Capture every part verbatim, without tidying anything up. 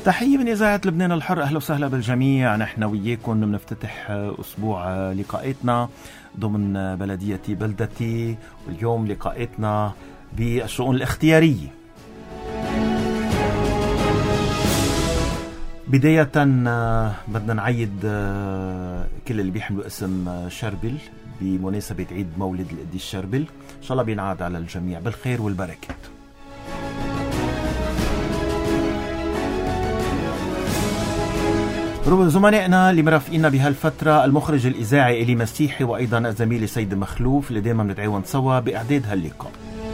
تحية من إذاعة لبنان الحر، أهلا وسهلا بالجميع. نحن وياكم بنفتتح أسبوع لقاءاتنا ضمن بلدية بلدتي، واليوم لقاءاتنا بالشؤون الاختيارية. بداية بدنا نعيد كل اللي بيحملوا اسم شربل بمناسبة عيد مولد القديس شربل، إن شاء الله بينعاد على الجميع بالخير والبركات. زملائنا اللي مرافقينا بهالفترة، المخرج الإذاعي إلي مسيحي وأيضا الزميل سيد مخلوف اللي دائما بنتعاون سوا بإعداد هاللقاء.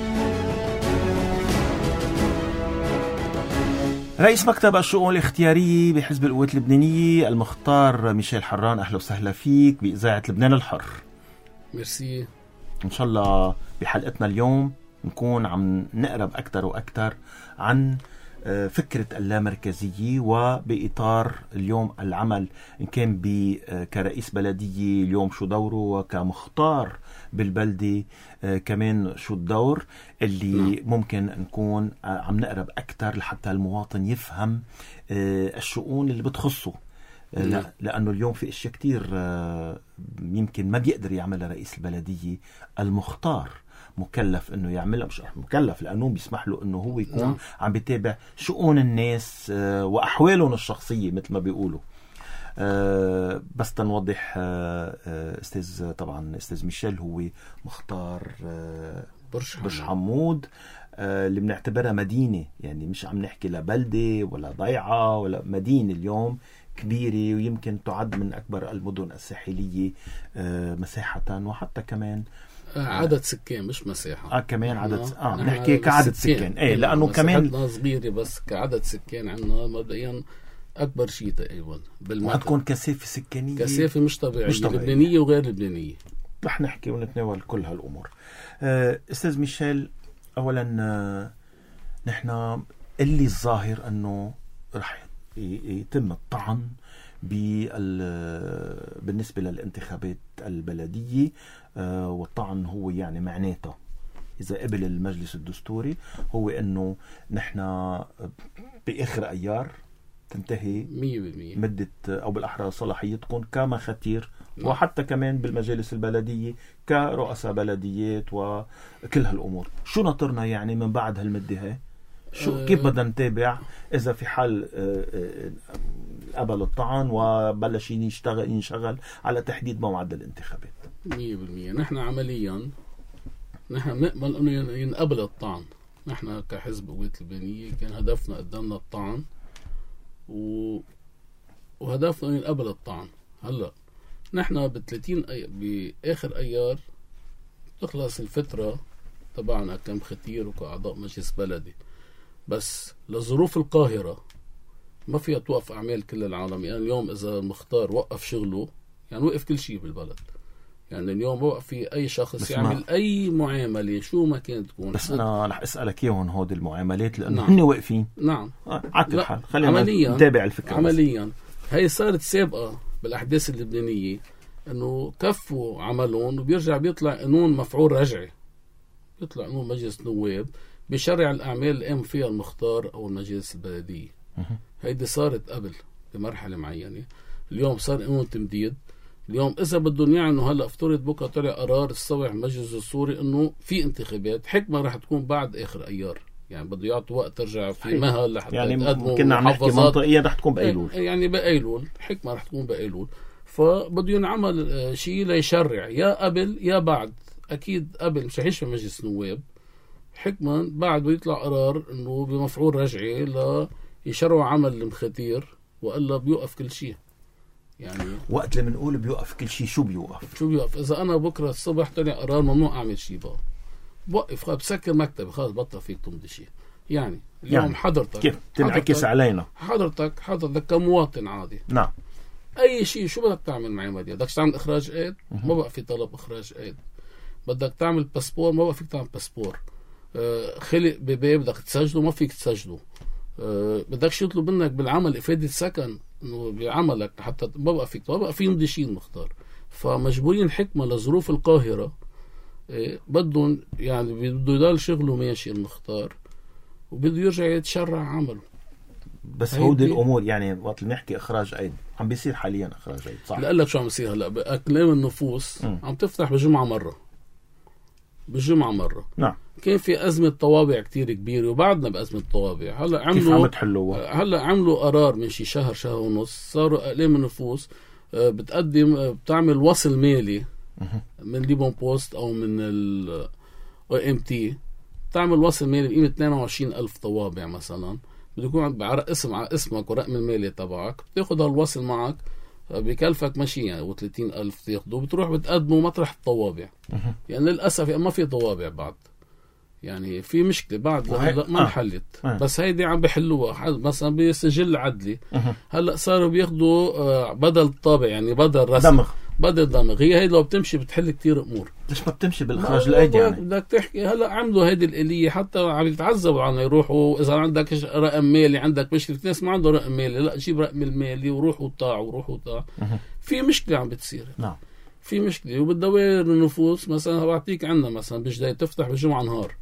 رئيس مكتب الشؤون الاختيارية بحزب القوات اللبنانية المختار ميشيل حران، أهلا وسهلا فيك بإذاعة لبنان الحر. ميرسي. إن شاء الله بحلقتنا اليوم نكون عم نقرب أكتر وأكتر عن فكرة اللامركزية، وبإطار اليوم العمل إن كان كرئيس بلدية اليوم شو دوره، وكمختار بالبلدة كمان شو الدور اللي ممكن نكون عم نقرب أكتر لحتى المواطن يفهم الشؤون اللي بتخصه، لأنه اليوم في أشياء كتير يمكن ما بيقدر يعملها رئيس البلدية المختار، مكلف انه يعملها، مش مكلف لانه بيسمح له انه هو يكون نعم. عم بيتابع شؤون الناس واحوالهم الشخصيه مثل ما بيقولوا. أه بس تنوضح أه استاذ طبعا استاذ ميشيل هو مختار أه برج حمود أه اللي بنعتبرها مدينه، يعني مش عم نحكي لبلده ولا ضيعه ولا مدينه اليوم كبيره، ويمكن تعد من اكبر المدن الساحليه أه مساحه وحتى كمان عدد سكان مش مساحة. اه كمان عدد اه نحكي كعدد سكان, سكان. ايه لانه كمان صغيرة، بس كعدد سكان عندنا مبدئيا اكبر شيء تقريبا بالمدن. وتكون كثافة سكانية كثافة مش طبيعية، مش طبيعية. لبنانية وغير لبنانية. رح نحكي ونتناول كل هالامور. آه استاذ ميشيل، اولا آه نحن اللي الظاهر انه رح يتم الطعن بالنسبة للانتخابات البلدية، آه والطعن هو يعني معناته إذا قبل المجلس الدستوري هو أنه نحن بآخر أيار تنتهي مية بالمية مدة أو بالأحرى صلاحيتكم كمخاتير، وحتى كمان بالمجالس البلدية كرؤساء بلديات وكل هالأمور. شو نطرنا يعني من بعد هالمدة هاي؟ شو أه كيف بدنا نتابع إذا في حال قبل الطعن وبلش يشتغل ينشغل على تحديد موعد الانتخابات؟ مية بالمية نحن عمليا نحن بنأمل أنه ينقبل الطعن. نحن كحزب قوات اللبنانية كان هدفنا قدامنا الطعن و... وهدفنا أنه ينقبل الطعن. هلأ نحن بثلاثين أي... بآخر أيار تخلص الفترة تبعنا كمختير وكأعضاء مجلس بلدي، بس لظروف القاهرة ما فيها توقف أعمال كل العالم. يعني اليوم إذا المختار وقف شغله يعني وقف كل شيء بالبلد. يعني اليوم وقف في أي شخص يعمل ما. أي معاملة شو ما كانت تكون. بس أنا رح أسألك إياهم هود المعاملات لأنه هن نعم. واقفين. نعم عكس الحال خلينا نتابع الفكرة. عمليا بس. هي صارت سابقة بالأحداث اللبنانية إنه كفوا عملون وبيرجع بيطلع قانون مفعول رجعي، بيطلع قانون مجلس نواب بشرع الأعمال اللي قام فيها المختار أو المجلس البلدية. هيدي صارت قبل بمرحلة معينة. اليوم صار قانون تمديد. اليوم إذا بدهم يعني إنه هلا افترض بكره طلع قرار الصبح مجلس السوري إنه في انتخابات، حكمة رح تكون بعد آخر أيار، يعني بده يعطوا وقت ترجع في مهل لحتى يعني كنا عم نحكي منطقيا رح تكون بأيلول، يعني بأيلول حكمة رح تكون بأيلول، فبده ينعمل شيء ليشرع يا قبل يا بعد. أكيد قبل مش رح يشفى مجلس نواب، حكما بعد يطلع قرار إنه بمفعول رجعي لا يشرعوا عمل المختير وإلا بيوقف كل شيء. يعني وقت لما نقول بيوقف كل شيء شو بيوقف؟ شو بيوقف؟ إذا أنا بكرة الصبح طلع قرار ممنوع أعمل شيء بقى بوقف، خلاص بسكر مكتبي، خلاص بطل فيك تمضي شيء. يعني اليوم يعني حضرتك كيف تنعكس علينا؟ حضرتك حضرتك كمواطن عادي نعم أي شيء شو بدك تعمل معي مدير؟ بدك تعمل إخراج قيد ما بقى في طلب إخراج قيد. بدك تعمل باسبور ما بقى فيك تعمل باسبور. آه خلق بباب بدك تسجله ما فيك تسجله. أه بدكش يطلب منك بالعمل إفادة سكن إنه بعملك حتى ما بقى فيك ما بقى في مدشين مختار. فمجبورين حكمة لظروف القاهرة إيه بدهم يعني بده يضل شغله ماشي المختار وبده يرجع يتشرع عمله. بس هودي الامور يعني وقت اللي نحكي اخراج ايد عم بيصير حاليا اخراج ايد صح. لا لك شو عم بيصير هلا باقلام النفوس م. عم تفتح بجمعه مره بالجمعه مره. نعم. كان في ازمه طوابع كتير كبيره وبعدنا بازمه طوابع. هلا عملوا كيف عم تحلوها؟ هلا عملوا قرار من شي شهر شهر ونص صاروا اقلام النفوس بتقدم بتعمل وصل مالي من ليبون بوست او من ال ام تي، تعمل وصل مالي بقيمه اثنين وعشرين ألف طوابع مثلا، بده يكون على اسم على اسمك ورقم المالي تبعك، بتاخذ هالوصل معك بكلفك ماشي يعني وثلاثين ألف تاخده، بتروح بتقدمه مطرح الطوابع. يعني للاسف يعني ما في طوابع بعد، يعني في مشكله بعد هلا ما انحلت. آه. بس هيدي عم بحلوها مثلا بسجل عدلي. أه. هلا صاروا بياخذوا بدل الطابع يعني بدل رسم دمغ بدل دمغ. هي هيدي لو بتمشي بتحل كتير امور. ليش ما بتمشي بالاخراج الايدي يعني؟ بدك تحكي هلا عملوا هيدي الاليه حتى عم يتعذبوا عنا يروحوا اذا عندك رقم مالي عندك مشكله. في ناس ما عنده رقم مالي، لا جيب رقم المالي وروح وطاع وروح وطاع. أه. في مشكله عم بتصير. نعم في مشكله. وبالدوائر النفوس مثلا بعطيك عنا مثلا بجداي تفتح بالجمعه نهار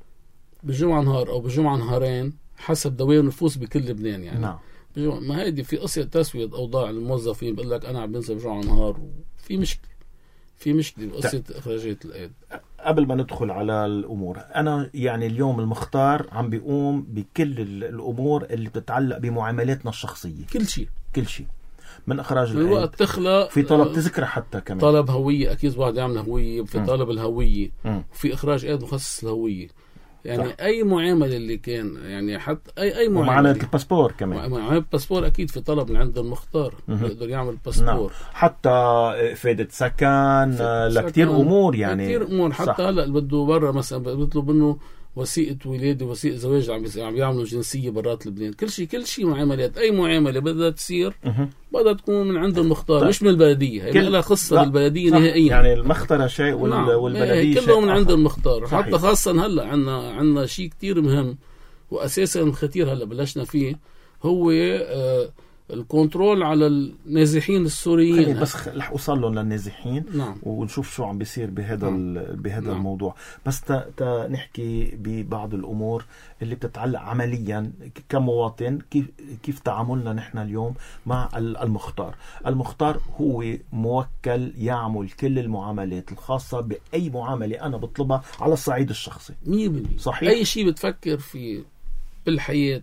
بالجمعة نهار أو بالجمعة نهارين حسب دوائر النفوس بكل لبنان يعني. نعم. ما هيدي في قصة تسوية أوضاع الموظفين بقول لك أنا عم بنزل بجمعة نهار وفي مشكلة في مشكلة بقصة إخراجات الأيد. قبل ما ندخل على الأمور، أنا يعني اليوم المختار عم بيقوم بكل الأمور اللي بتتعلق بمعاملاتنا الشخصية، كل شيء كل شيء من إخراج الأيد. الوقت تخلق في طلب تذكرة حتى كمان طلب هوية، أكيد واحد يعمل هوية في م. طلب الهوية م. وفي إخراج أيد مخصص الهوية يعني صح. اي معامله اللي كان يعني حتى اي اي معامله ومعامله الباسبور كمان. معامله الباسبور اكيد في طلب من عند المختار يقدر يعمل باسبور. نعم. حتى افاده سكن لكثير امور يعني كثير امور. حتى هلا اللي بده برا مثلا بيطلب منه وثيقه ولاده وثيقه زواج عم عم بيعملوا جنسيه برات لبنان. كل شيء كل شيء معاملات اي معامله بدها تصير بدها تكون من عند المختار. طيب. مش من البلديه. هي لها قصه بالبلديه نهائيا يعني المختار شيء وال... نعم. والبلديه كله من عند المختار. صحيح. حتى خاصه هلا عندنا عندنا شيء كتير مهم واساسا الخطير هلا بلشنا فيه هو آه الكنترول على النازحين السوريين. بس رح اوصل لهم للنازحين. نعم. ونشوف شو عم بيصير بهذا نعم. بهذا نعم. الموضوع. بس تا تا نحكي ببعض الامور اللي بتتعلق عمليا كمواطن، كيف كيف تعاملنا نحن اليوم مع المختار. المختار هو موكل يعمل كل المعاملات الخاصه باي معامله انا بطلبها على الصعيد الشخصي. مية بالمية صحيح. اي شيء بتفكر فيه بالحياه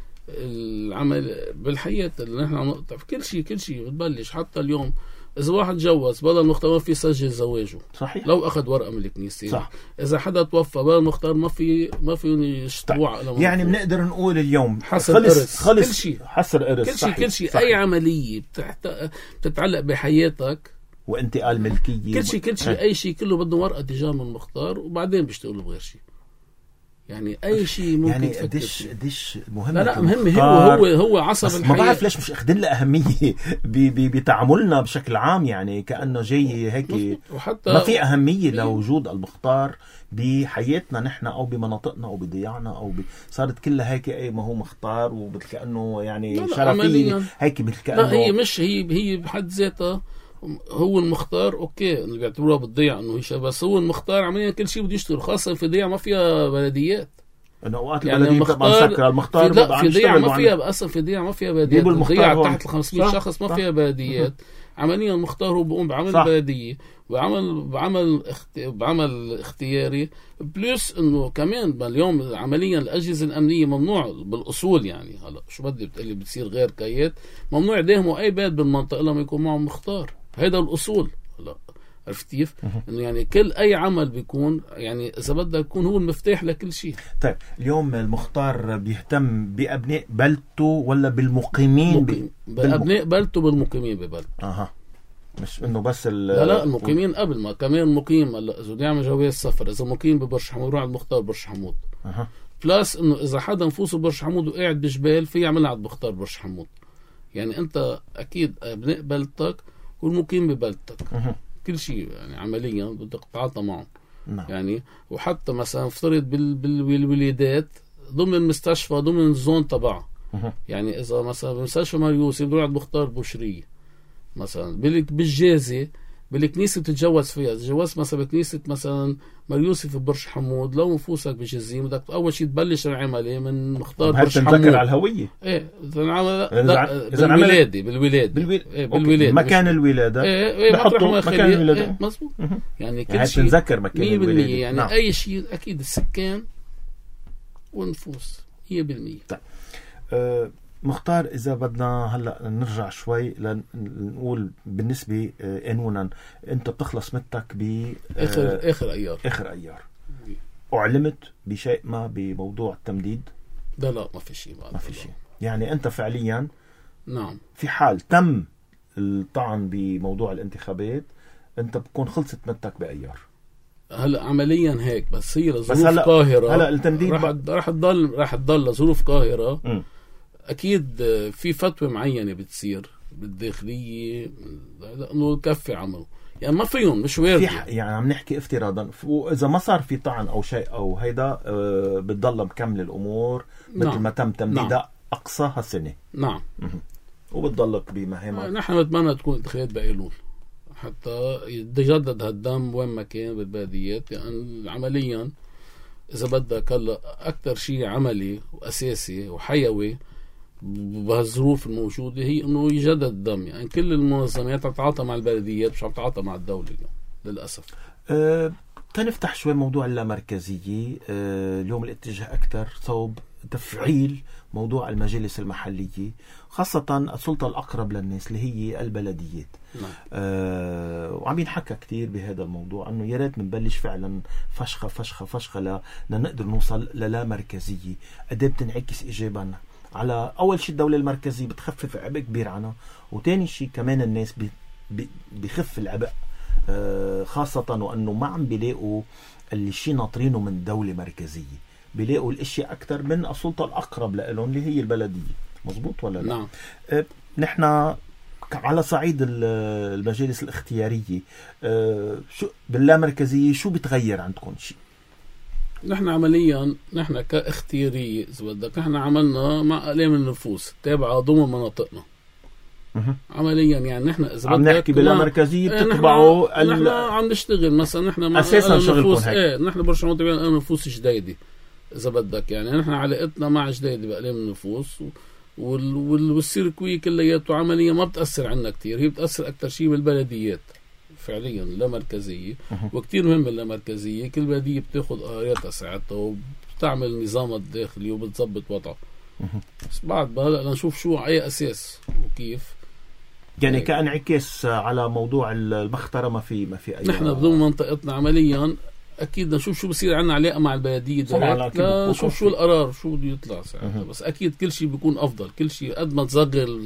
العمل بالحياة اللي نحن عم نقطع في كل شيء كل شيء بتبلش. حتى اليوم إذا واحد جوز بدل المختار ما في يسجل زواجه. صحيح. لو أخذ ورقة من الكنيسة. صح. إذا حدا توفى بدل المختار ما في ما في يشتوع. يعني بنقدر نقول اليوم حصر إرث. خلص كل شيء حصر إرث. كل شيء كل شيء أي عملية بتحت... بتتعلق بحياتك وانتقال ملكية كل شيء كل شيء أي شيء كله بده ورقة تجاه من المختار وبعدين بيشتغلوا بغير شيء. يعني اي شيء ممكن يعني قديش قديش مهم. لا لا مهم. هو هو هو عصب الحياه. ما بعرف ليش مش اخذين له اهميه بتعاملنا بشكل عام، يعني كانه جاي هيك وحتى ما في اهميه لوجود المختار بحياتنا نحن او بمناطقنا او بضياعنا او ب... صارت كلها هيك اي ما هو مختار وبالكانه يعني شرفيه هيك بالكانه. لا هي مش هي هي بحد ذاتها هو المختار اوكي اللي بيعتبروها بالضيعه انه هي، بس هو المختار عمليا كل شيء بده يشتغل، خاصه في ضيعه ما فيها بلديات. انه اوقات يعني البلديه بتبقى مسكره. المختار لا في ضيعه ما فيها اصلا في ضيعه ما فيها بلديات. الضيعه تحت ال خمسمية شخص ما فيها بلديات. عمليا المختار هو بيقوم بعمل صح. بلديه وعمل بعمل اخت... بعمل اختياري بلس انه كمان اليوم عمليا الاجهزه الامنيه ممنوع بالاصول. يعني هلا شو بدي بتقلي بتصير غير كايات ممنوع يداهموا اي بلد بالمنطقه لما يكون معهم مختار. هيدا الأصول. لا عرفت كيف؟ إنه يعني كل أي عمل بيكون يعني إذا بدك يكون هو المفتاح لكل شيء. طيب اليوم المختار بيهتم بأبناء بلدته ولا بالمقيمين؟ ب... بأبناء بلدته بالمقيمين ببلد. أها مش إنه بس ال لا لا المقيمين قبل ما كمان مقيم. هلا إذا بده يعمل جواز سفر إذا مقيم ببرش حمود يروح على المختار برش حمود. أها بلس إنه إذا حدا نفوسه برش حمود وقاعد بجبال في يعملها على المختار برش حمود. يعني أنت أكيد أبناء بلدتك والمقيم ببلدتك. أه. كل شيء يعني عمليا بدك تتعاطى معه. نعم. يعني وحتى مثلا افترض بال... بالولادات ضمن المستشفى ضمن الزون تبعه. أه. يعني اذا مثلا بمستشفى مريوسي بده يقعد مختار بوشريه مثلا بالجازه بالكنيسة بتتجوز فيها. تجوز مثلا بكنيسة مثلا مريوسف ببرج حمود، لو نفوسك بجزيم بدك أول شيء تبلش العملية من مختار برج حمود. تنذكر على الهوية. إيه بالولادة بالولادة بالولادة إيه بالولادة مكان الولادة. إيه إيه بحطوا مكان الولادة. إيه مظبوط. يعني كل يعني شيء تنذكر مكان الولادة. يعني نعم. أي شيء أكيد السكان والنفوس مية بالمية. طيب أه مختار، إذا بدنا هلأ نرجع شوي لنقول بالنسبة قانونا أنت بتخلص مدتك ب آخر آخر أيار آخر أيار أعلمت بشيء ما بموضوع التمديد؟ لا لا ما في شيء ما في شيء. يعني أنت فعليا نعم في حال تم الطعن بموضوع الانتخابات أنت بتكون خلصت مدتك بأيار. هلا عمليا هيك، بس هي لظروف قاهرة هلا التمديد راح راح تضل راح تضل لظروف قاهرة. م. أكيد في فتوى معينة بتصير بالداخلية لأنه تكفي عمله، يعني ما فيهم مش وارد. يعني عم نحكي افتراضا، وإذا ما صار في طعن أو شيء أو هيدا أه بتضل مكمل الأمور مثل نعم. ما تم تمديدها. نعم. أقصى هالسنة. نعم. وبتضلك بمهامك. نحن نتمنى تكون انتخابات بأيلول حتى يتجدد هالدم وين ما كان بالبلديات، يعني عمليا إذا بدك هلا أكثر شيء عملي وأساسي وحيوي بهالظروف الموجودة هي إنه يجدد الدم. يعني كل المنظمات تتعاطى مع البلديات مش عم تتعاطى مع الدولة اليوم للأسف. أه تنفتح شوي موضوع اللامركزية. أه اليوم الاتجاه أكثر صوب تفعيل موضوع المجالس المحلية، خاصة السلطة الأقرب للناس اللي هي البلديات. نعم. أه وعم ينحكى كتير بهذا الموضوع أنه يا ريت نبلش فعلا فشخة فشخة فشخة لنقدر نوصل للا مركزية. قد بتنعكس إيجابا على أول شيء الدولة المركزية بتخفف عبء كبير عنها، وتاني شيء كمان الناس بيخف العبء، أه خاصة وأنه ما عم بيلاقوا اللي شيء ناطرينه من دولة مركزية، بيلاقوا الاشياء اكثر من السلطه الاقرب لهم اللي هي البلديه. مزبوط ولا لا؟ نعم. أه نحن على صعيد المجالس الاختياريه أه شو باللامركزيه شو بتغير عندكم شيء؟ نحن عمليا نحن كاختياريه اذا بدك نحن عملنا مع اقلام النفوس تابعه ضمن مناطقنا. عمليا يعني نحن اذا عم نحكي باللامركزيه بتتبعوا نحن, نحن عم نشتغل مثلا نحن مع اساسا شغلكم هيك. ايه نحن برشلونه تبعنا اقلام النفوس جديده إذا بدك. يعني نحن علاقتنا مع جديدة بأقلام النفوس والسيركوي كلياته عمليا ما بتأثر عنا كتير، هي بتأثر أكتر شيء بالبلديات فعليا لا مركزية. وكتير مهم اللا مركزية، كل بلدية بتاخد قراراتها ساعتها وبتعمل نظامها الداخلي وبتظبط وضعها. بس بعد بهلا نشوف شو على أي أساس وكيف. يعني كأنعكاس على موضوع المخترة ما في ما في أي. نحن بدون منطقتنا عمليا أكيد نشوف شو بصير عنا علاقة مع البلدية دلوقتي، لا نشوف شو القرار شو بده يطلع ساعتها. بس أكيد كل شيء بيكون أفضل، كل شيء قد ما تصغر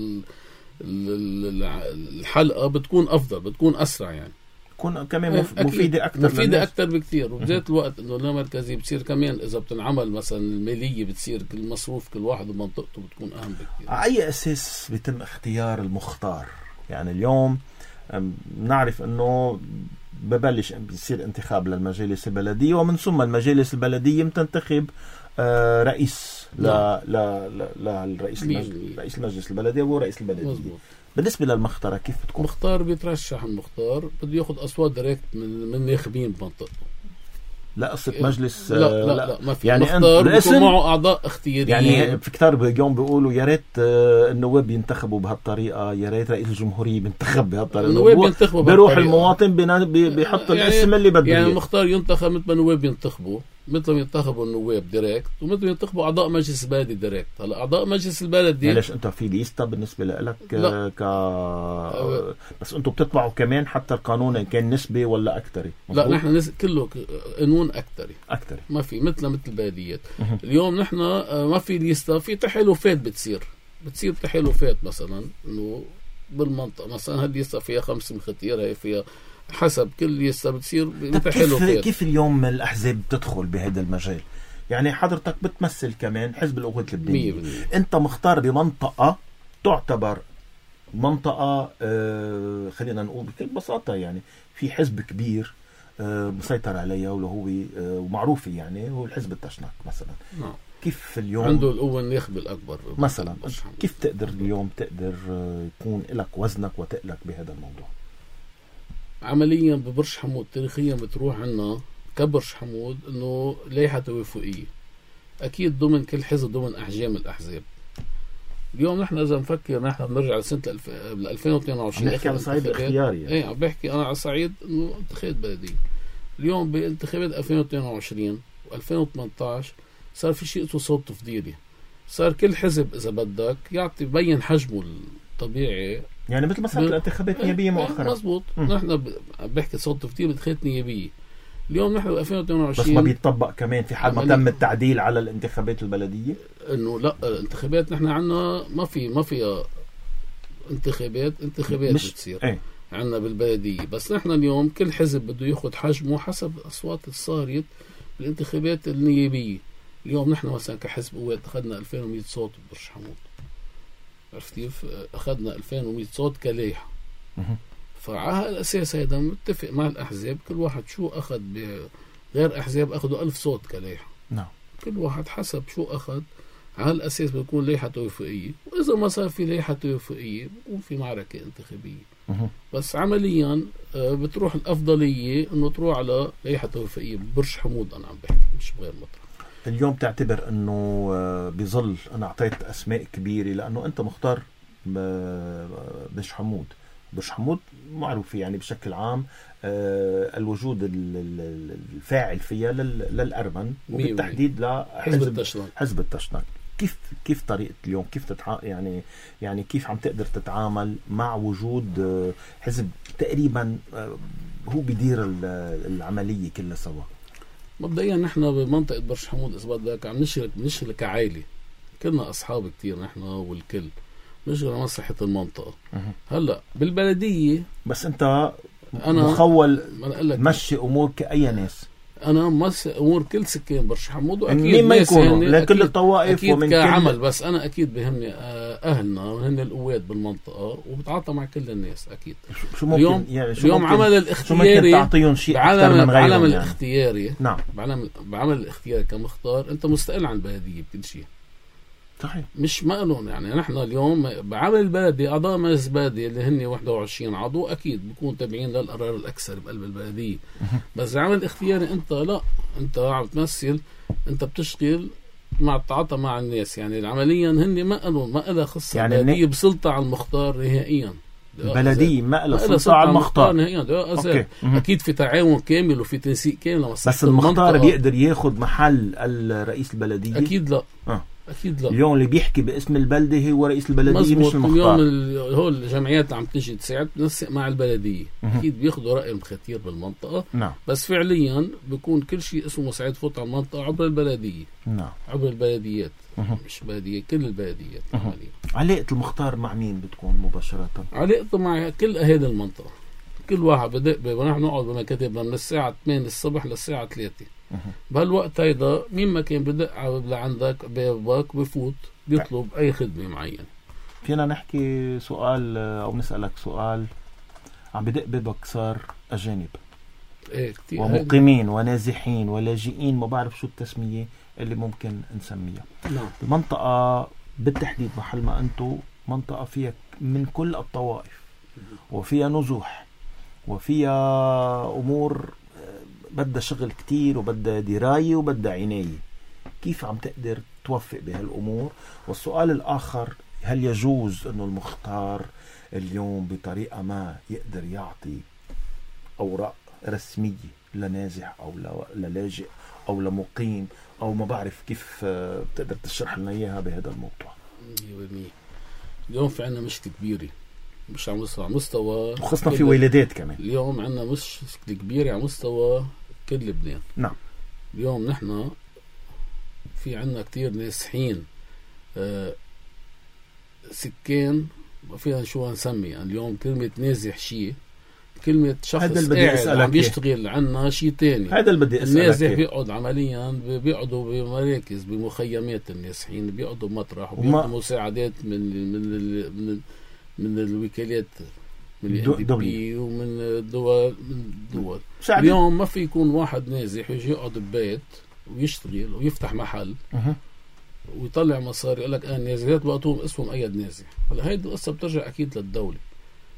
الحلقة بتكون أفضل بتكون أسرع، يعني تكون كمان مفيدة أكثر مفيدة أكثر بكثير. وبذات الوقت إنه لا مركزي بتصير كمان إذا بتنعمل مثلا المالية بتصير كل مصروف كل واحد ومنطقته بتكون أهم بكثير. على أي أساس بيتم اختيار المختار؟ يعني اليوم نعرف إنه ببلش بيصير انتخاب للمجالس البلدية ومن ثم المجالس البلدية بتنتخب آه رئيس لا لا لا للرئيس المجلس رئيس المجلس البلدي أو رئيس البلدية. مزبوط. بالنسبة للمختار كيف بتكون؟ مختار بيترشح المختار بده ياخد أصوات دايركت من من ناخبين بمنطقته. لا قصة مجلس لا لا, لا, لا ما في يعني مختار بيكون معه أعضاء اختياريين. يعني في كتار اليوم بيقولوا يا ريت النواب ينتخبوا بهالطريقة، يا ريت رئيس الجمهورية بينتخب بهالطريقة. النواب ينتخبوا بيروح المواطن بيحط يعني الاسم اللي بده. يعني المختار ينتخب مثل ما النواب ينتخبوا، مثل ما ينتخبوا النواب دايركت ومثل ما ينتخبوا أعضاء مجلس البلدي دايركت. هلا أعضاء مجلس البلدي ليش أنت في ليستا بالنسبة لك ك أه بس أنتم بتطبعوا كمان حتى القانون كان نسبة ولا أكتري؟ لا نحن نس... كله قانون أكتري أكتري ما في مثل مثل البلديات. اليوم نحن ما في ليستا، في تحالفات بتصير بتصير تحالفات مثلا إنه بالمنطقة مثلا هالليستا فيها خمس مختيار هي فيها حسب كل ليستا بتصير بتحالفات. كيف, كيف اليوم الأحزاب بتدخل بهذا المجال؟ يعني حضرتك بتمثل كمان حزب الأخوة اللبنانية، أنت مختار بمنطقة تعتبر منطقة آه خلينا نقول بكل بساطة يعني في حزب كبير آه مسيطر عليها واللي هو آه ومعروفة يعني هو الحزب التشنك مثلا. نعم. كيف اليوم عنده القوة الناخبة الأكبر مثلا كيف تقدر اليوم تقدر يكون لك وزنك وتقلك بهذا الموضوع؟ عمليا ببرج حمود تاريخيا بتروح عنا كبرج حمود انه لائحة توافقية اكيد ضمن كل حزب ضمن احجام الاحزاب. اليوم نحن اذا نفكر نحن بنرجع لسنه ألفين واثنين وعشرين عم نحكي على صعيد الاختياري. ايه عم بحكي انا على صعيد انه انتخابات بلديه. اليوم بانتخابات ألفين واثنين وعشرين وألفين وثمانية عشر صار في شيء اسمه صوت تفضيلي، صار كل حزب اذا بدك يعطي بين حجمه الطبيعي، يعني مثل ما صارت الانتخابات النيابيه مؤخرا. مزبوط. نحن بحكي صوت تفضيلي بانتخابات نيابيه. اليوم نحن ب ألفين واثنين وعشرين بس ما بيتطبق كمان في حال ما تم التعديل على الانتخابات البلديه، انه لا الانتخابات نحن عنا ما في ما فيها انتخابات انتخابات مش بتصير ايه. عنا بالبلديه، بس نحن اليوم كل حزب بده ياخذ حجمه حسب الاصوات اللي صارت بالانتخابات النيابيه. اليوم نحن مثلا كحزب قوات اخذنا ألفين ومئة صوت ببرج حمود، عرفت كيف؟ اخذنا ألفين ومئة صوت كلايحه. فعلى الاساس هذا متفق مع الاحزاب، كل واحد شو اخذ، غير احزاب اخذوا ألف صوت كلايحه. نعم. كل واحد حسب شو اخذ، على الاساس بتكون لائحه توافقيه، واذا ما صار في لائحه توافقيه بكون في معركه انتخابيه. مه. بس عمليا بتروح الافضليه انه تروح على لائحه توافقيه ببرج حمود. انا عم بحكي مش بغير مطرح. اليوم تعتبر انه بظل انا اعطيت اسماء كبيره لانه انت مختار برج حمود. برج حمود معروف يعني بشكل عام الوجود الفاعل فيها للأرمن وبالتحديد لحزب التشنان. حزب التشنان. كيف كيف طريقة اليوم كيف تتع... يعني يعني كيف عم تقدر تتعامل مع وجود حزب تقريبا هو بيدير العملية كلها سوا؟ مبدئيا نحن بمنطقة برج حمود إذا بدك عم نشرك نشرك كعائلة، كلنا أصحاب كتير نحن والكل نشغل مصلحة المنطقة. هلا بالبلدية بس أنت أنا مخول مشي أمور كأي ناس. أنا مشي أمور كل سكان برج حمود، وأكيد مين ما يكونوا لكل الطوائف أكيد ومن كعمل كل... بس أنا أكيد بهمني أهلنا وهن القوات بالمنطقة وبتعاطى مع كل الناس أكيد. شو ممكن اليوم, يعني شو اليوم ممكن عمل الاختياري تعطيهم شيء أكثر من غيرهم بعمل يعني. الاختياري نعم. بعمل بعمل الاختياري كمختار أنت مستقل عن البلدية بكل شيء. صحيح. مش مقلون يعني. نحن اليوم بعمل البلدي أعضاء مجلس البلدية اللي هن واحد وعشرين عضو أكيد بيكون تابعين للقرار الأكثر بقلب البلدية. بس عمل اختياري أنت لا، أنت عم تمثل، أنت بتشتغل مع التعاطى مع الناس. يعني عمليا هن ما قالوا ما لها خصة يعني البلدية بسلطة على المختار نهائيا. البلدية ما لها سلطة على المختار نهائيا. أكيد في تعاون كامل وفي تنسيق كامل. بس المختار بيقدر ياخد محل الرئيس البلدية؟ أكيد لا. أه. أكيد لا. اليوم اللي بيحكي باسم البلدة هو رئيس البلدية مش المختار. اليوم هو الجمعيات عم تيجي تساعد بنسق مع البلدية. أكيد بياخدوا رأي المختير بالمنطقة. نعم. بس فعليا بيكون كل شيء اسمه مساعد فوت على المنطقة عبر البلدية. نعم. عبر البلديات. مه. مش بلدية، كل البلديات. علاقة المختار مع مين بتكون مباشرة؟ علاقته مع كل أهالي المنطقة. كل واحد بدأ ونحن نقعد بمكاتبنا من الساعة ثمانية الصبح للساعة ثلاثة. بهالوقت هيدا مين ما كان بدق لعندك بابك بفوت بيطلب اي خدمه معينه. فينا نحكي سؤال او نسالك سؤال؟ عم بدق بابك صار اجانب ايه كتير ومقيمين ونازحين ولاجئين، ما بعرف شو التسميه اللي ممكن نسميها. نعم. المنطقه بالتحديد محل ما انتم منطقه فيها من كل الطوائف وفيها نزوح وفيها امور بدها شغل كتير وبدها دراية وبدها عناية. كيف عم تقدر توفق بهالأمور؟ والسؤال الآخر، هل يجوز أنه المختار اليوم بطريقة ما يقدر يعطي أوراق رسمية لنازح أو للاجئ أو لمقيم أو ما بعرف كيف بتقدر تشرح لنا إياها بهذا الموضوع؟ اليوم في عنا مشكلة كبيرة مش على مستوى وخصنا في ولادات كمان. اليوم عنا مشكلة كبيرة على مستوى كل لبنان. نعم. اليوم نحن في عنا كتير نازحين آه سكان فينا شو نسمي يعني. اليوم كلمة نازح شيء، كلمة شخص قاعد عم بيشتغل عنا شيء تاني. هذا اللي بدي اسالك. النازح بيقعد عمليا بيقعدوا بمراكز بمخيمات النازحين، بيقعدوا مطرح وبيقعدوا مساعدات من من ال من من الوكالات من الدولية ومن الدول من الدول. اليوم ما في يكون واحد نازح يجي يقعد ببيت ويشتغل ويفتح محل أه. ويطلع مصاري يقول لك انا نازحات بقطوهم اسمهم ايد نازح. هلا هيدي القصه بترجع اكيد للدوله.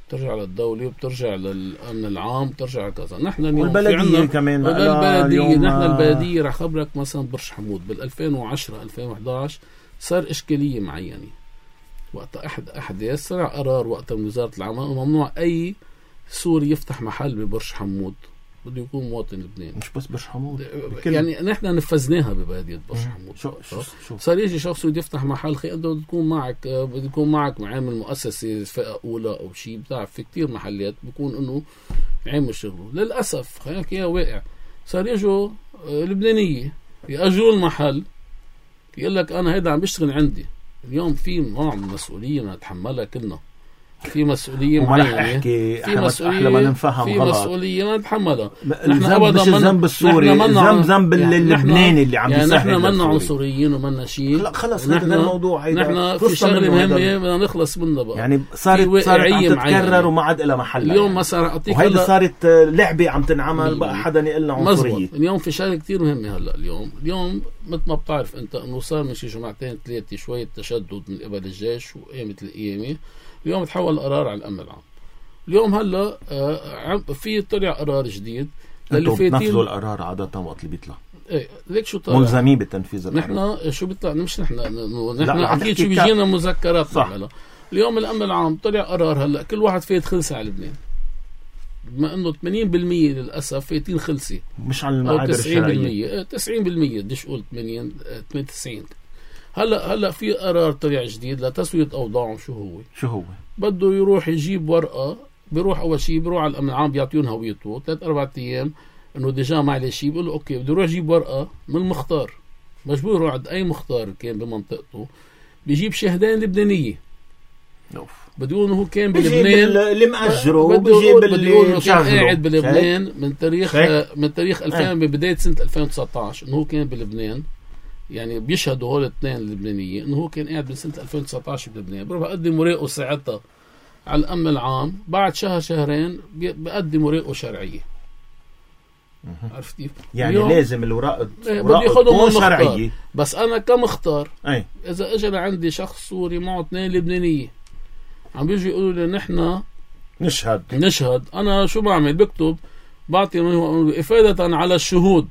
بترجع للدولة، بترجع للأمن العام، بترجع كذا. نحن اليوم والبلدية كمان البلدية نحن البلدية رح خبرك مثلا برج حمود بال ألفين وعشرة ألفين وإحدى عشر صار إشكالية معينة وقت أحد أحداث صار قرار وقت من وزارة العمل ممنوع أي سوري يفتح محل ببرج حمود، بده يكون مواطن لبناني. مش بس برج حمود يعني نحن نفذناها ببلدية برج حمود. شو شو شو صار يجي شخص بده يفتح محل، خي انت بده تكون معك بده يكون معك عامل مؤسسة فئة أولى أو شيء. بتعرف في كتير محلات بيكون إنه عامل شغله. للأسف خلينا نحكيها واقع، صار يجوا لبنانية يأجروا المحل يقول لك أنا هيدا عم بيشتغل عندي. اليوم في نوع من المسؤولية نتحملها كلنا، في مسؤولية معينة، في مسؤولية ما ننفهم في غلط. مسؤولية ما نتحملها. نحن أبدا من الذنب السوري، الذنب ذنب اللبناني اللي عم يعني بيساعد. نحن منا عنصريين ومنا شيء. لا خلص هذا الموضوع. نحن في شغله مهمة بدنا نخلص منها بقى. يعني صارت صارت عم تتكرر وما عاد لها محل. اليوم يعني. مثلا أعطيك وهي صارت لعبة عم تنعمل بقى حدا يقول لنا عنصرية. اليوم في شغله كتير مهمة هلا. اليوم اليوم مثل ما بتعرف أنت إنه صار من شي جمعتين ثلاثة شوية تشدد من قبل الجيش وقيمة القيامة. اليوم تحول القرار على الأمن العام. اليوم هلا آه في طلع قرار جديد انتوا بتنفذوا القرار عادة وقت اللي بيطلع. ايه ليك شو طلع ملزمين بتنفيذ القرار. نحن شو بيطلع مش نحن نحن اكيد شو بيجينا مذكرات نعملها. اليوم الامن العام طلع قرار هلا كل واحد فايت خلسه على لبنان، بما انه ثمانين بالمية للاسف فايتين خلسه مش على المعابر الشرعيه. تسعين بالمية بديش اقول ثمانين تسعين. هلا هلا في قرار طلع جديد لتسويه اوضاعهم. شو هو؟ شو هو؟ بده يروح يجيب ورقه، بيروح اول شيء بيروح على الامن العام بيعطيهم هويته ثلاث اربع ايام انه ديجا ما عليه شيء، بيقول له اوكي بده يروح يجيب ورقه من المختار، مجبور يروح عند اي مختار كان بمنطقته بيجيب شهدين لبنانيه. بده يقول انه هو كان بلبنان اللي مأجره، بيجيب اللي كان قاعد بلبنان من تاريخ من تاريخ ألفين ببدايه سنه ألفين وتسعة عشر، انه هو كان بلبنان. يعني بيشهدوا هول الاثنين اللبنانيين انه هو كان قاعد من سنه ألفين وتسعة عشر بلبنان. بروح بقدم ورقه ساعتها على الامن العام، بعد شهر شهرين بقدم ورقه شرعيه. عرفت كيف؟ يعني لازم الوراق تكون شرعيه. بس انا كمختار أي. اذا اجى لعندي شخص سوري معه اثنين لبنانيه عم بيجوا يقولوا لي نحن نشهد نشهد انا شو بعمل؟ بكتب بعطي افاده على الشهود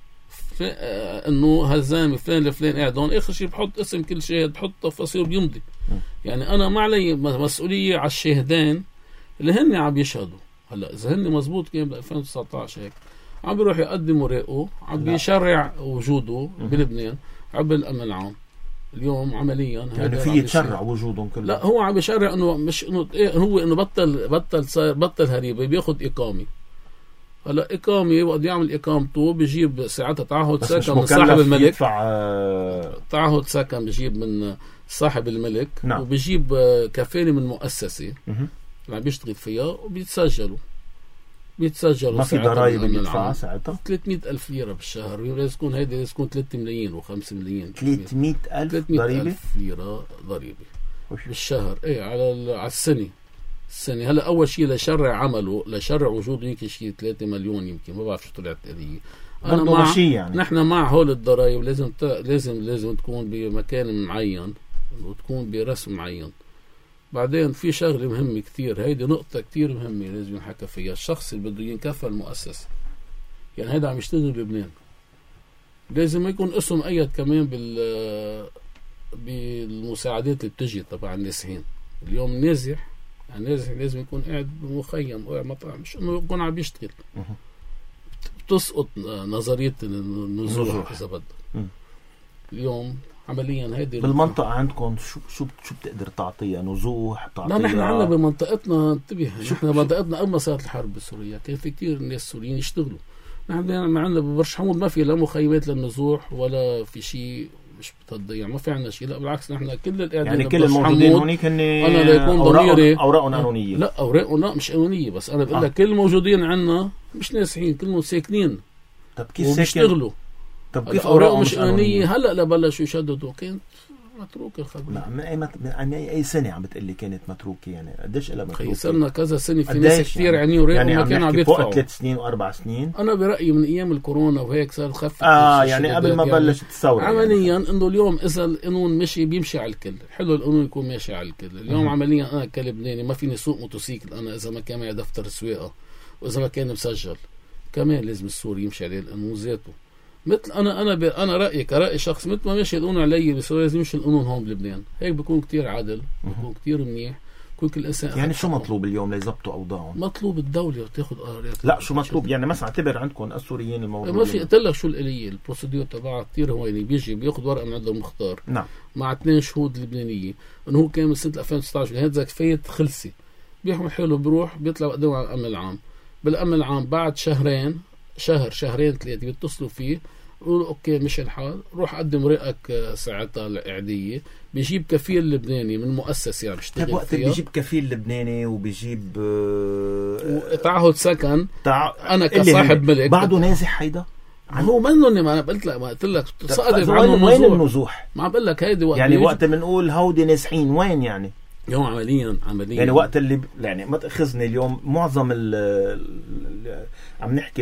انه هالزلمه فلان لفلان قاعد هون، اخر شيء بحط اسم كل شاهد، بحط تفاصيل بيمضي. يعني انا ما علي مسؤوليه على الشاهدين اللي هن عم يشهدوا. هلا اذا هن مزبوط كان ب ألفين وتسعة عشر هيك عم بيروح يقدم ورقه، عم بيشرع وجوده بلبنان عبر الامن العام. اليوم عمليا يعني في يتشرع وجودهم كله. لا هو عم بيشرع انه مش انه إيه هو انه بطل بطل صار بطل هريبه، بياخذ اقامه. هلا إقامة وقت يعمل إقامته بيجيب ساعتها تعهد سكن من صاحب الملك. يدفع تعهد سكن بيجيب من صاحب الملك. نعم. وبيجيب كفالة من مؤسسة اللي عم بيشتغل فيها وبيتسجلوا بيتسجلوا ما في ضرائب بيدفعها ساعتها. ثلاثمية ألف ليرة بالشهر. لازم تكون هيدي لازم تكون ثلاثة ملايين وخمسة ملايين. ثلاثمية ألف ضريبة ليرة ضريبة بالشهر. ايه على على السنة السنة. هلا أول شيء لشرع عمله لشرع وجوده يمكن شيء ثلاثة مليون، يمكن ما بعرف شو طلعت هذه. أنا مع يعني. نحن مع هول الضرائب لازم ت... لازم لازم تكون بمكان معين وتكون برسم معين. بعدين في شغلة مهمة كتير، هيدي نقطة كتير مهمة لازم نحكي فيها. الشخص اللي بده ينكفل مؤسسة، يعني هيدا عم يشتغل بلبنان، لازم يكون اسم أيد كمان بال بالمساعدات اللي بتجي تبع النازحين. اليوم نازح يعني نازح لازم يكون قاعد بمخيم او مطعم، مش انه يكون عم يشتغل. بتسقط نظريه النزوح اذا بدك. اليوم عمليا هيدي بالمنطقه عندكم شو شو شو بتقدر تعطيها؟ نزوح بتعطيها؟ لا نحن عندنا بمنطقتنا انتبه، نحن منطقتنا اول ما صارت الحرب بسوريا كان في كثير ناس سوريين يشتغلوا. نحن عندنا ببرج حمود ما في لا مخيمات للنزوح ولا في شيء مش بتضيع، ما في عندنا شيء. لا بالعكس نحن كل القاعدين يعني كل الموجودين هونيك هن انا ليكون ضميري اوراقهم قانونيه. لا اوراقهم لا مش قانونيه، بس انا بقول لك آه. كل الموجودين عندنا مش ناسحين، كلهم ساكنين. طب كيف بيشتغلوا؟ طب كيف اوراقهم مش قانونيه؟ هلا لا بلشوا يشددوا، كانت متروك الخبر. من اي مت... من اي سنه عم بتقلي كانت متروكه يعني؟ قديش لها متروكه؟ صرنا كذا سنه في ناس كثير يعني ورق يعني وما كانوا عم يدفعوا ثلاث سنين واربع سنين. انا برايي من ايام الكورونا وهيك صار خفف اه يعني قبل ما يعني بلشت الثوره عمليا يعني. انه اليوم اذا القانون مشي بيمشي على الكل، حلو القانون يكون ماشي على الكل. اليوم م- عمليا انا كلبناني ما فيني سوق موتوسيكل انا اذا ما كان معي دفتر سواقه، واذا ما كان مسجل كمان لازم السوري يمشي عليه القانون ذاته. مثل انا انا ب... انا رايي كراي شخص مثل ما ماشي القانون علي بسوريا لازم يمشي القانون هون بلبنان. هيك بيكون كتير عادل، بيكون كتير منيح، بيكون كل انسان. يعني شو مطلوب اليوم ليزبطوا اوضاعهم؟ مطلوب الدوله تاخذ قرارات. لا شو مطلوب يعني مثلا اعتبر عندكم السوريين الموضوع ما في قلت لك شو الاليه البروسيدور تبعها كثير هويني. بيجي بياخذ ورقه من عند المختار نعم مع اثنين شهود لبنانيه انه هو كان من سنه ألفين وتسعة عشر هذا كفايه خلصي، بيحمل حاله بيروح بيطلع قدامه على الامن العام. بالامن العام بعد شهرين شهر شهرين ثلاثه بيتصلوا فيه يقولوا اوكي مش الحال، روح قدم ورقك ساعتها الاعديه. بيجيب كفيل لبناني من مؤسسه يعني بيشتغل طيب وقت فيها، بيجيب كفيل لبناني وبيجيب آه تعهد سكن تع... انا كصاحب ملك بعده نازح هيدا هو منه. ما انا قلت لك ما قلت لك صادف عنه وين النزوح ما بقول لك هيدي وقت يعني وقت بنقول هودي نازحين وين يعني اليوم عمليا عمليا يعني وقت اللي يعني ما تاخذني اليوم معظم ال عم نحكي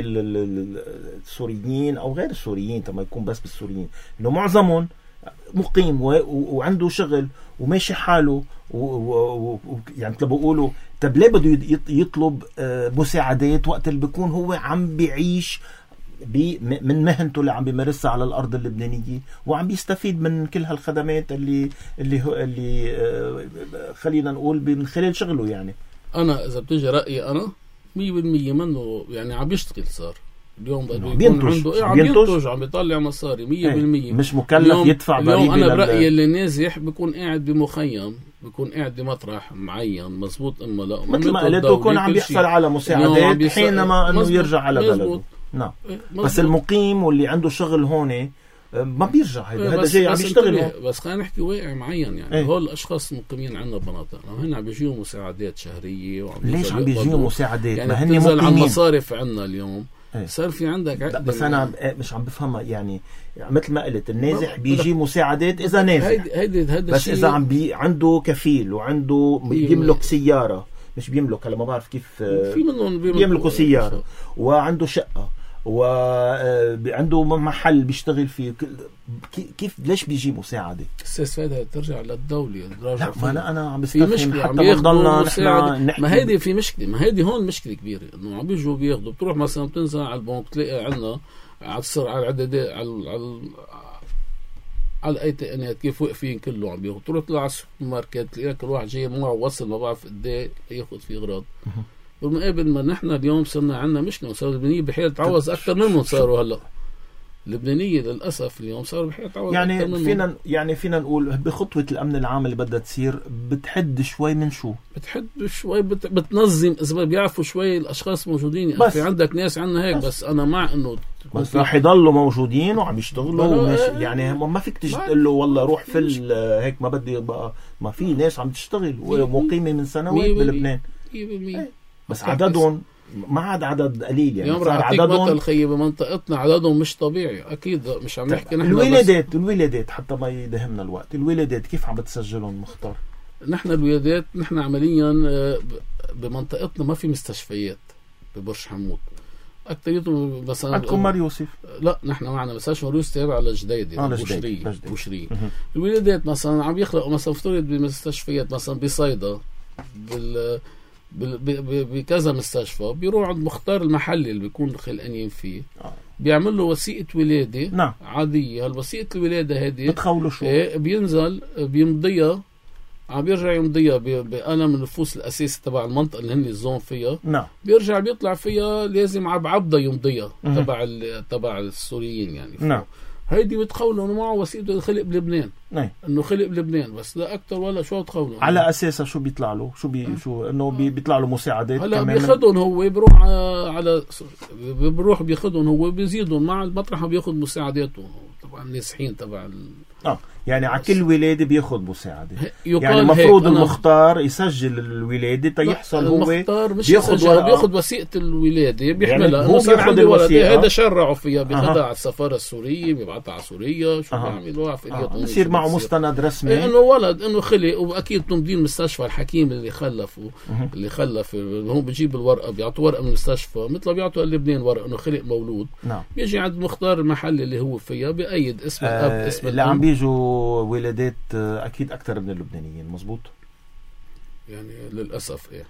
السوريين او غير السوريين تما يكون بس بالسوريين انه معظمهم مقيم وعنده شغل وماشي حاله ويعني مثل بقولوا طب ليه بده يطلب مساعدات وقت اللي بيكون هو عم بيعيش من مهنته اللي عم بيمارسها على الارض اللبنانيه وعم بيستفيد من كل هالخدمات اللي اللي هو اللي خلينا نقول من خلال شغله يعني. انا اذا بتجي رايي انا مية بالمية منه يعني عم بيشتغل صار اليوم بده يكون بينتج. عنده ايه عم ينتج عم بيطلع مصاري مية بالمية مش مكلف يدفع ضريبه. اليوم انا برايي اللي نازح بيكون قاعد بمخيم بيكون قاعد بمطرح معين مزبوط اما لا مثل ما قلت يكون عم بيحصل على مساعدات حينما انه يرجع على بلده. نعم بس المقيم واللي عنده شغل هون ما بيرجع هيدا هذا جاي عم يشتغل. بس خلينا نحكي واقع معين يعني هول الاشخاص المقيمين عندنا بمناطقنا هن عم بيجيهم مساعدات شهريه وعم ليش عم بيجيهم مساعدات يعني ما هن مقيمين على المصارف عندنا اليوم ايه. صار في عندك عقد. بس انا مش عم بفهمها يعني مثل ما قلت النازح بيجي مساعدات اذا نازح هيدي هيدي هذا بس اذا عم بي عنده كفيل وعنده بيملك سياره مش بيملك هلا ما بعرف كيف في منهم بيملكوا سياره وعنده شقه وعنده محل بيشتغل فيه كيف ليش بيجي مساعدة؟ استاذ فهد ترجع للدولة. لا ما أنا أنا عم بستفهم حتى ما ضلنا نحن نحكي. ما هيدي في مشكلة ما هيدي هون مشكلة كبيرة إنه عم بيجوا بياخذوا بتروح مثلا بتنزل على البنك تلاقي عندنا على السر على العدادات على على على اي تقنيات كيف واقفين كله عم بياخذوا. تروح تطلع على السوبر ماركت تلاقي كل واحد جاي معه وصل ما بعرف قد ايه ياخذ فيه اغراض. بالمقابل ما نحن اليوم صرنا عندنا مشكله صار اللبنانيه بحيل تعوز اكثر منهم صاروا هلا اللبنانيه للاسف اليوم صاروا بحيل تعوز يعني أكثر فينا يعني فينا نقول بخطوه الامن العام اللي بدها تصير بتحد شوي من شو بتحد شوي بت... بتنظم اذا بيعرفوا شوي الاشخاص موجودين يعني في عندك ناس عندنا هيك بس, بس انا مع انه بس راح يضلوا موجودين وعم يشتغلوا يعني ما فيك تجي تقول له والله روح في هيك ما بدي بقى ما في ناس عم تشتغل ومقيمه من سنوات بلبنان بس عددهم ما عاد عدد قليل يعني صار عددهم مثل خيي بمنطقتنا عددهم مش طبيعي اكيد مش عم نحكي نحن الولادات الولادات حتى ما يدهمنا الوقت الولادات كيف عم بتسجلهم مختار؟ نحن الولادات نحن عمليا بمنطقتنا ما في مستشفيات ببرج حمود اكثريته مثلا عندكم مار يوسف لا نحن معنا مستشفى مار يوسف تابع لجديدة آه بوشري بوشري الولادات مثلا عم يخلقوا مثلا افترض بمستشفيات مثلا بصيدا بال بكذا مستشفى بيروح عند مختار المحلي اللي بيكون خلقانين فيه آه. بيعمل له وثيقة ولادة نعم. عادية. هالوثيقة الولادة هذه بتخولوا شو ايه بينزل بيمضيها عم بيرجع يمضيها بقلم النفوس الأساسي تبع المنطقة اللي هن الزون فيها نعم. بيرجع بيطلع فيها لازم عبعبدة يمضيها تبع تبع السوريين يعني نعم. هيدي بتخولوا انه معه وثيقة خلق بلبنان نعم. انه خلق بلبنان بس لا اكثر ولا شو تخولوا على يعني. اساسها شو بيطلع له شو بي أه. شو انه بي بيطلع له مساعدات هلا بياخذهم هو بيروح على بيروح بياخذهم هو بيزيدهم مع المطرح بياخذ مساعداته طبعا النازحين تبع ال... اه يعني على كل ولادة بياخد مساعدة. يقال يعني المفروض هيك المختار يسجل الولادة تيحصل هو المختار مش بياخد يسجل، بياخد وثيقة الولادة بيحملها، يعني هو بياخد الولادة هذا شرعوا فيها، بياخدها أه. على السفارة السورية، بيبعتها على سوريا، شو أه. بيعملوا في أه. بصير معه مستند رسمي انه ولد انه خلق، واكيد تمدين مستشفى الحكيم اللي خلفه أه. اللي خلف هون بيجيب الورقة، بيعطوا ورقة من المستشفى مثل بيعطوا اللبنان ورقة انه خلق مولود. نعم. بيجي عند مختار المحل اللي هو فيها بأيد اسم الاب آه اسم اللي عم بيجوا ولادات اكيد اكثر من اللبنانيين، مزبوط؟ يعني للاسف ايه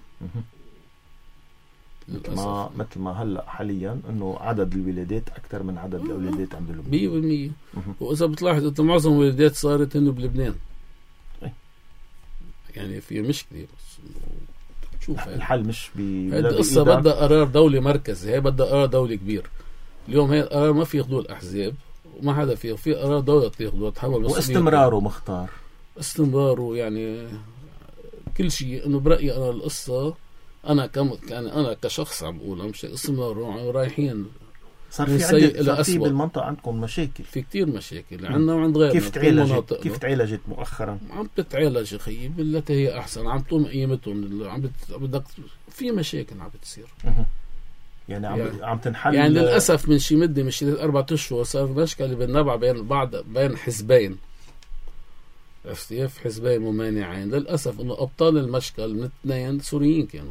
مثل ما مثل ما هلا حاليا انه عدد الولادات اكثر من عدد الاولادات عند اللبنان مية بالمية. واذا بتلاحظ انت معظم الولادات صارت انه بلبنان. أي. يعني في مشكله بس شوف الحل مش ب هذه القصه بدها قرار دولي مركزي، هي بدها قرار دولي كبير. اليوم هي القرار ما في ياخذوه الاحزاب وما حدا فيه، في قرار دولة ياخذوه تحول واستمراره مختار استمراره يعني كل شيء. انه برايي انا القصه انا كم يعني انا كشخص عم بقول مش استمراره رايحين صار في عندك صار في بالمنطقه عندكم مشاكل، في كتير مشاكل عندنا وعند غيرنا. كيف تعالجت كيف تعالجت مؤخرا؟ عم بتتعالج يا خيي بالتي هي احسن، عم تقوم قيمتهم، عم بدك في مشاكل عم بتصير يعني عم يعني عم تنحل. يعني للاسف من شي مده من شي اربع اشهر صار مشكله بالنبع بين بعض بين حزبين، اختلاف حزبين ممانعين. للاسف انه ابطال المشكل من اثنين سوريين كانوا.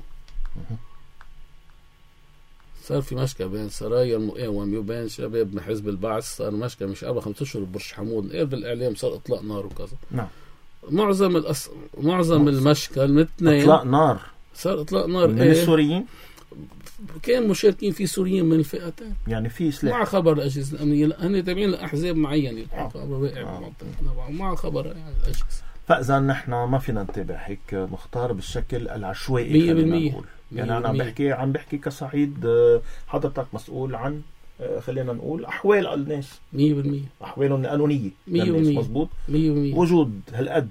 صار في مشكله بين سرايا المقاومه وبين شباب من حزب البعث، صار مشكله مش اربع خمس اشهر ببرج حمود، غير بالاعلام صار اطلاق نار وكذا. نعم. معظم الأس... معظم المشكل من اثنين اطلاق نار، صار اطلاق نار من ايه؟ السوريين كان مشاركين فيه سوريين من الفئتين، يعني في سلاح مع خبر الاجهزه الامنيه، هن تابعين لاحزاب معينه آه. مع خبر يعني الاجهزه. فاذا نحن ما فينا نتابع هيك مختار بالشكل العشوائي مية بالمية. يعني انا عم بحكي عم بحكي كصعيد، حضرتك مسؤول عن خلينا نقول احوال الناس مية بالمية، احوالهم القانونيه مية بالمية مزبوط. مية بالمية. وجود هالقد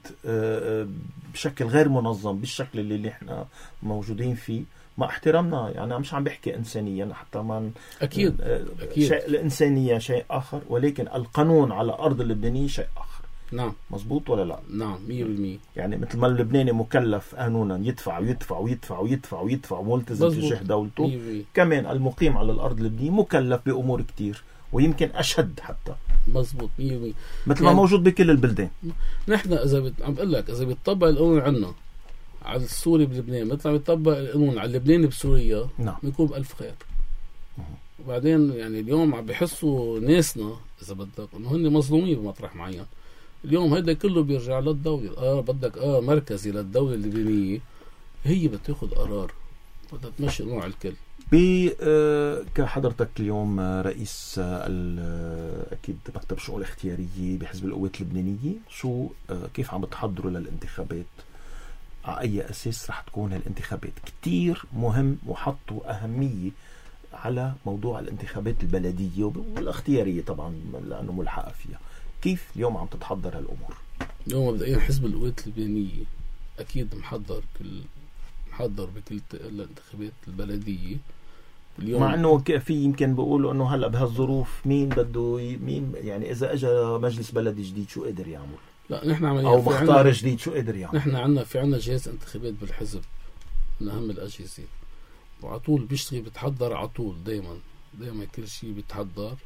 بشكل غير منظم بالشكل اللي احنا موجودين فيه مع احترامنا، يعني مش عم بحكي انسانيا حتى ما اكيد اكيد شيء الانسانيه شيء اخر، ولكن القانون على ارض اللبنانيه شيء اخر. نعم مزبوط ولا لا؟ نعم مية بالمية. يعني مثل ما اللبناني مكلف قانونا يدفع ويدفع ويدفع ويدفع ويدفع وملتزم تجاه دولته، مية بالمية. كمان المقيم على الارض اللبنانيه مكلف بامور كتير ويمكن اشد حتى. مزبوط مية بالمية. مثل يعني ما موجود بكل البلدان. نحن اذا بت... عم بقول لك اذا بيطبق القانون عندنا على السوري بلبنان مثل ما بيطبق القانون على اللبناني بسوريا، نعم بنكون بألف خير. وبعدين يعني اليوم عم بحسوا ناسنا اذا بدك انه هن مظلومين بمطرح معين. اليوم هيدا كله بيرجع للدولة. اه بدك اه مركزي للدولة اللبنانية، هي بتاخد قرار بدها تمشي نوع الكل. ب آه كحضرتك اليوم رئيس آه اكيد مكتب الشؤون الاختيارية بحزب القوات اللبنانية، شو آه كيف عم بتحضروا للانتخابات؟ على اي اساس رح تكون هالانتخابات؟ كتير مهم وحطوا اهمية على موضوع الانتخابات البلدية والاختيارية طبعا لانه ملحقة فيها. كيف اليوم عم تتحضر هالامور؟ اليوم مبدئيا حزب القوات اللبنانية اكيد محضر كل محضر بكل الانتخابات البلدية. اليوم مع انه في يمكن بيقولوا انه هلا بهالظروف مين بده مين يعني اذا اجى مجلس بلدي جديد شو قدر يعمل؟ لا نحن عمليا او مختار جديد شو قدر يعمل؟ نحن عندنا في عندنا جهاز انتخابات بالحزب من اهم الاجهزة، وعلى طول بيشتغل بتحضر على طول، دائما دائما كل شيء بيتحضر،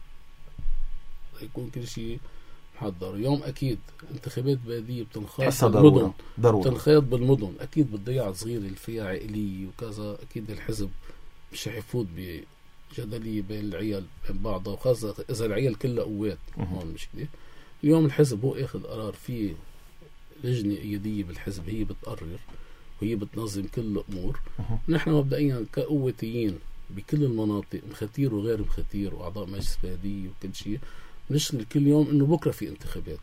يكون كل شيء محضر. يوم اكيد انتخابات بلديه بتنخاط بالمدن، بتنخاط بالمدن، اكيد بالضيعه صغيره اللي فيها عائليه وكذا، اكيد الحزب مش رح يفوت بجدليه بين العيال بين بعضها، وخاصه اذا العيال كلها قوات. هون مشكله. اليوم الحزب هو اخذ قرار، في لجنه اياديه بالحزب هي بتقرر وهي بتنظم كل الامور. نحن مبدئيا كقوتيين بكل المناطق، مختير وغير مختير واعضاء مجلس بلديه وكل شيء، نشتغل كل يوم انه بكره في انتخابات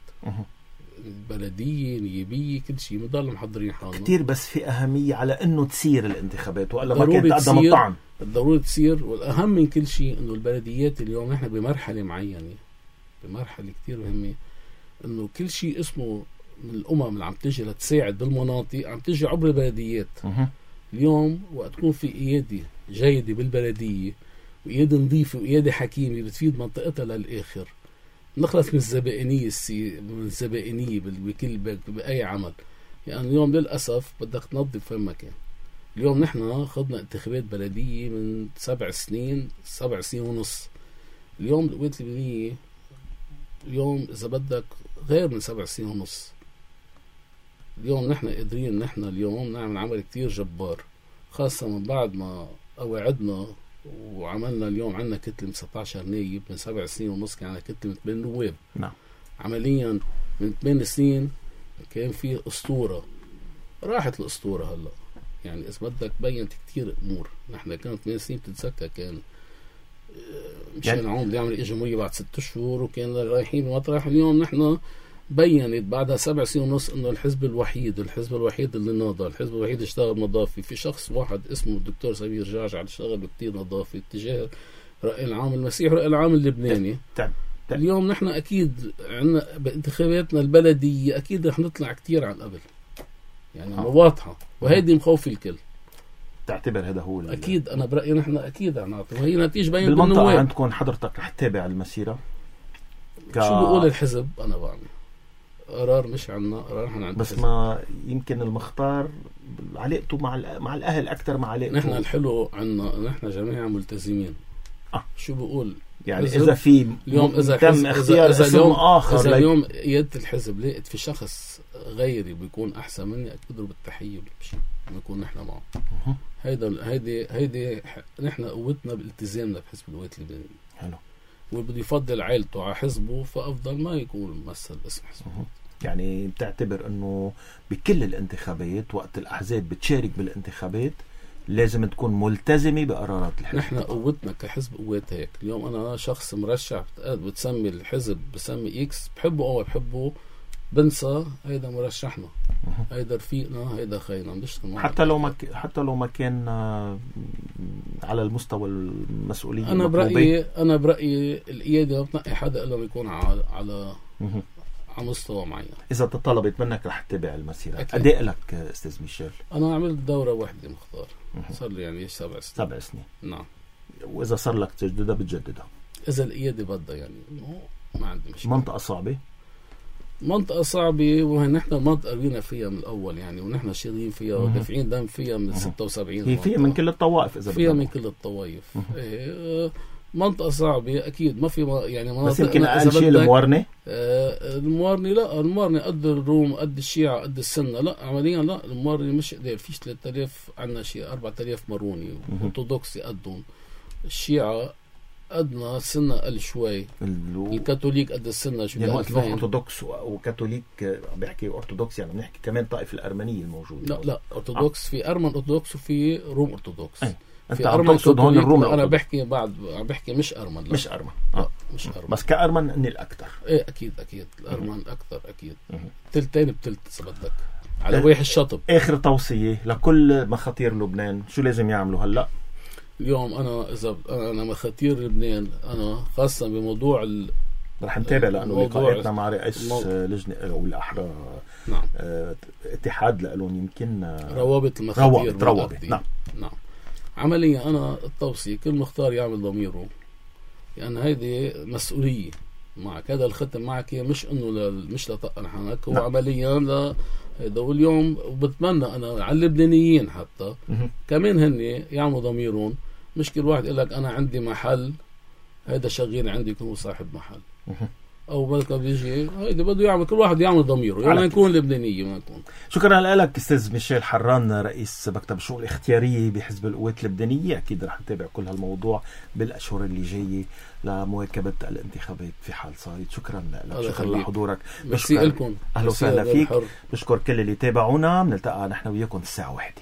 بلديه نيابيه كل شيء، بنضل محضرين حالنا كثير. بس في اهميه على انه تصير الانتخابات، والا ما كانت تقدم الطعن. ضروري تصير، والاهم من كل شيء انه البلديات اليوم نحن بمرحله معينه، بمرحله كثير مهمه، انه كل شيء اسمه من الامم اللي عم تجي لتساعد بالمناطق عم تجي عبر البلديات. اليوم وقت تكون في قياده جيده بالبلديه وقياده نظيفه وقياده حكيمه بتفيد منطقتها للاخر، نخلص من الزبائنية السي من الزبائنية بكل بأي عمل. يعني اليوم للأسف بدك تنظف في مكان. اليوم نحن خدنا انتخابات بلدية من سبع سنين سبع سنين ونص. اليوم القوات اللبنانية اليوم إذا بدك غير من سبع سنين ونص. اليوم نحن قادرين نحن اليوم نعمل عمل كتير جبار، خاصة من بعد ما قوعدنا وعملنا. اليوم عندنا كتلة من ستة عشر نايب، من سبع سنين ونص كان عندنا كتلة من ثمان نواب. نعم. عمليا من ثمان سنين كان في أسطورة، راحت الأسطورة هلا. يعني إذا بدك بينت كتير أمور. نحن كانت ثمان سنين بتتذكر كان مشان يعني عون يعمل الجمهورية بعد ست شهور وكان رايحين بمطرح. اليوم نحن بينت بعدها سبع سنين ونص انه الحزب الوحيد الحزب الوحيد اللي ناضل، الحزب الوحيد اللي اشتغل نظافي. في شخص واحد اسمه الدكتور سمير جعجع اللي اشتغل كتير نظافي اتجاه الرأي العام المسيحي والرأي العام اللبناني. اليوم نحن اكيد عندنا بانتخاباتنا البلدية اكيد رح نطلع كتير عن قبل، يعني واضحة، وهيدي مخوف الكل. تعتبر هذا هو اكيد انا برأيي نحن اكيد عم نعطي، وهي نتيجة بين بالمنطقة عندكم. حضرتك رح تتابع المسيرة ك... شو بيقول الحزب؟ انا بعمل قرار مش عنا قرار نحن عند بس الحزب. ما يمكن المختار علاقته مع مع الاهل اكثر ما علاقته. نحن الحلو عنا نحن جميعا ملتزمين. آه. شو بقول يعني اذا في اليوم اذا تم اختيار إذا اسم اليوم اخر اذا اليوم قيادة الحزب لقيت في شخص غيري بيكون احسن مني اكيد له بالتحيه وبالشيء بنكون نحن معه. هيدا هيدي هيدي نحن قوتنا بالتزامنا بحزب القوات اللبنانية. حلو. وبده يفضل عائلته على حزبه فافضل ما يكون ممثل اسم حزبه. يعني بتعتبر انه بكل الانتخابات وقت الاحزاب بتشارك بالانتخابات لازم تكون ملتزمه بقرارات الحزب؟ نحن قوتنا كحزب قوات هيك. اليوم انا شخص مرشح بتسمي الحزب بسمي اكس، بحبه او بحبه بنسى هيدا مرشحنا، هيدا رفيقنا، هيدا خينا بنشتغل معه. حتى لو ما ك... حتى لو ما كان على المستوى المسؤوليه. انا برايي انا برايي القياده بتنقي حدا الا يكون على على على مستوى معين. اذا تطلبت منك رح تتابع المسيره. قد ايه لك استاذ ميشيل؟ انا عملت دوره واحده مختار، صار لي يعني سبع سنين. سبع سنين. نعم. واذا صار لك تجددها بتجددها اذا القياده بدها، يعني ما عندي مشكله. منطقه صعبه منطقة صعبة، ونحن منطقة قرينا فيها من الأول يعني، ونحن شاغلين فيها ودافعين دم فيها من ستة وسبعين. هي فيها من كل الطوائف إذا فيها من كل الطوائف. إيه منطقة صعبة أكيد، ما في ما يعني مناطق. بس يمكن أقل شيء الموارنة. آه الموارنة لا، الموارنة قد الروم قد الشيعة قد السنة. لا عمليا لا، الموارنة مش قدير. فيش ثلاثة آلاف، عنا شيء أربعة آلاف ماروني أرثوذكسي قدهم. الشيعة قدنا السنة أقل شوي. الكاثوليك قد السنة شوي. يعني وقت نروح أرثوذكس وكاثوليك بحكي أرثوذكس يعني بنحكي كمان الطائفة الأرمنية الموجودة. لا لا أرثوذكس. آه. في أرمن أرثوذكس وفي روم أرثوذكس. أي. أنت عم تقصد هون الروم. أنا بحكي بعد عم بحكي مش أرمن. لا. مش أرمن. آه. لا مش أرمن. بس كأرمن إني الأكثر. إيه أكيد أكيد الأرمن أكثر أكيد. تلتين بتلت إذا بدك على واحد الشطب. آخر توصية لكل مخاطير لبنان شو لازم يعملوا هلأ؟ اليوم أنا إذا أنا أنا مخاطير لبنان، أنا خاصة بموضوع ال رح نتابع لأنه لقاءاتنا مع رئيس لجنة أو الأحرى. نعم. اه اتحاد لألون يمكن روابط المخاطير. روابط روابط نعم نعم. عمليا أنا التوصية كل مختار يعمل ضميره، لأن يعني هيدي مسؤولية معك. هذا الختم معك مش إنه ل... مش لطق نحنك، هو نعم. عمليا ل هذا. واليوم وبتمنى أنا على اللبنانيين حتى م- كمان هن يعملوا ضميرهم. مش كل واحد يقول لك أنا عندي محل، هذا شغيل عندي يكون صاحب محل م- او بدك بيجي هيدا بده يعمل. كل واحد يعمل ضميره يعني نكون لبنانيه ما نكون. شكرا لك استاذ ميشيل حران رئيس مكتب الشؤون الاختياريه بحزب القوات اللبنانيه. اكيد رح نتابع كل هالموضوع بالاشهر اللي جايه لمواكبه الانتخابات في حال صارت. شكرا لك. شكرا لحضورك. ميرسي لكم. اهلا وسهلا فيك. بشكر كل اللي تابعونا. بنلتقى نحن وياكم الساعه واحدة.